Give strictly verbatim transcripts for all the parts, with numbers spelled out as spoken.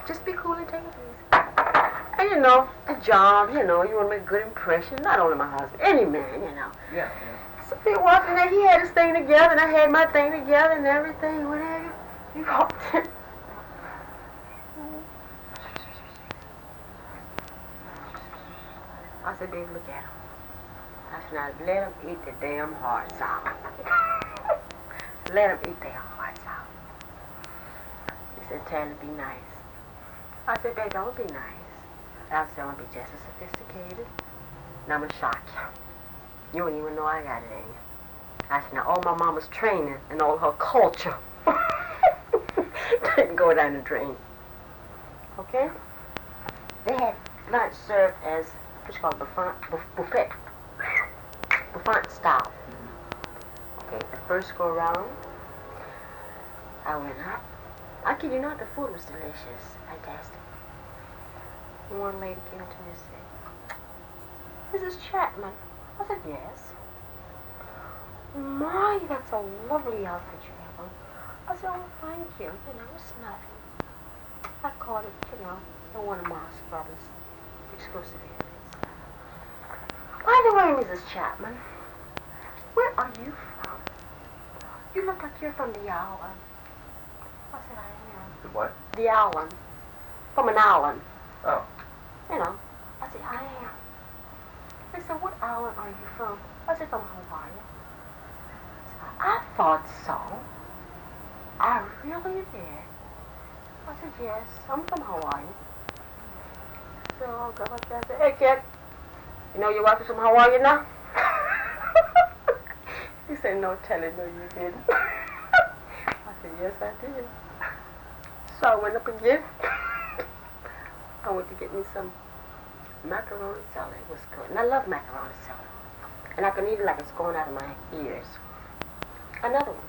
Just be cool and take it easy. And you know, the job, you know, you want to make a good impression. Not only my husband, any man, you know. Yeah, yeah. So he walked in there, he had his thing together, and I had my thing together and everything, whatever. He walked in. I said, baby, look at him. I said, now let him eat the damn hearts out. Let him eat their hearts out. He said, Tally, be nice. I said, baby, don't be nice. I said, I'm going to be just as sophisticated, and I'm going to shock you. You don't even know I got it in you. I said, now all my mama's training and all her culture didn't go down the drain. Okay? They had lunch served as, what's called buffet, buffet, buffet style. Okay, the first go around, I went up. I kid you not, the food was delicious, fantastic. One lady came to me and said, Missus Chapman. I said, yes. My, that's a lovely outfit you have on. I said, oh, thank you. You know, it's nothing. I caught it, you know, in one of Moss Brothers' exclusive areas. By the way, Missus Chapman, where are you from? You look like you're from the island. I said, I am. The what? The island. From an island. Oh. You know. I said, I am. They said, what island are you from? I said, from Hawaii. I thought so. I really did. I said, yes, I'm from Hawaii. So I'll go like that. I said, hey, kid, you know your wife is from Hawaii now? He said, no, tell it, no, you didn't. I said, yes, I did. So I went up again. I went to get me some macaroni salad. It was good. And I love macaroni salad. And I can eat it like it's going out of my ears. Another one.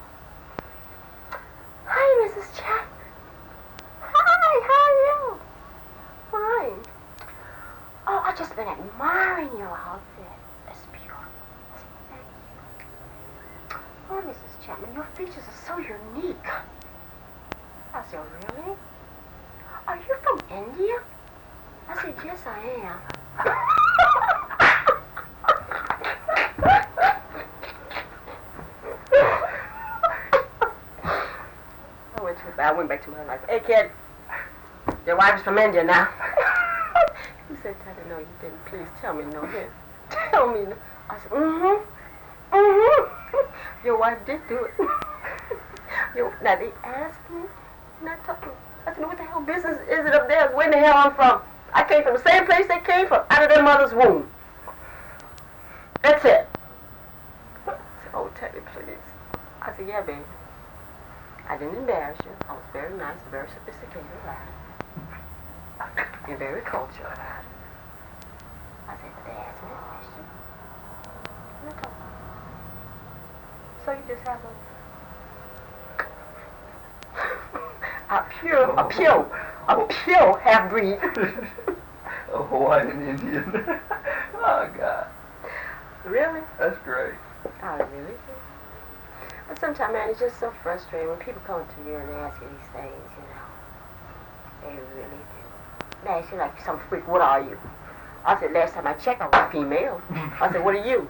Hi, Missus Chapman. Hi, how are you? Fine. Oh, I've just been admiring your outfit. It's beautiful. Thank you. Oh, Missus Chapman, your features are so unique. I said, really? Are you from India? I said, yes, I am. I went to I went back to my life. Hey, kid, your wife is from India now. He said, Teddy, no, you didn't. Please tell me no. Here. Tell me no. I said, mm-hmm. Mm-hmm. Your wife did do it. Your, now, they asked me, and I told them, I said, what the hell business is it up there? Where in the hell I'm from? I came from the same place they came from, out of their mother's womb. That's it. I said, oh, Teddy, please. I said, yeah, baby. I didn't embarrass you. I was very nice, very sophisticated about it. And very cultured about it. I said, but they asked me a question. And I told them. So you just have a... a pure, a pure, a pure half-breed. A Hawaiian Indian. Oh, God. Really? That's great. I really do. But sometimes, man, it's just so frustrating when people come to you and they ask you these things, you know. They really do. They ask you like some freak, what are you? I said, last time I checked, I was female. I said, what are you?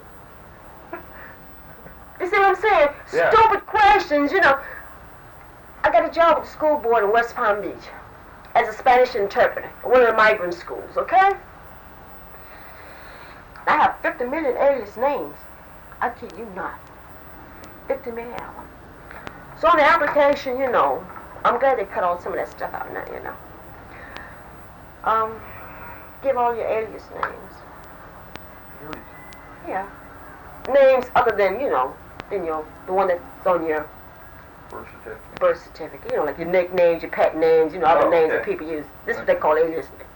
You see what I'm saying? Yeah. Stupid questions, you know. I got a job at the school board in West Palm Beach as a Spanish interpreter at one of the migrant schools, okay? I have fifty million alias names. I kid you not. fifty million of them. So on the application, you know, I'm glad they cut all some of that stuff out now, you know. Um, give all your alias names. Alias? Yeah. Names other than, you know, than your, the one that's on your Birth certificate. birth certificate. You know, like your nicknames, your pet names, you know, other Oh, names okay. that people use. This is what they call alias names.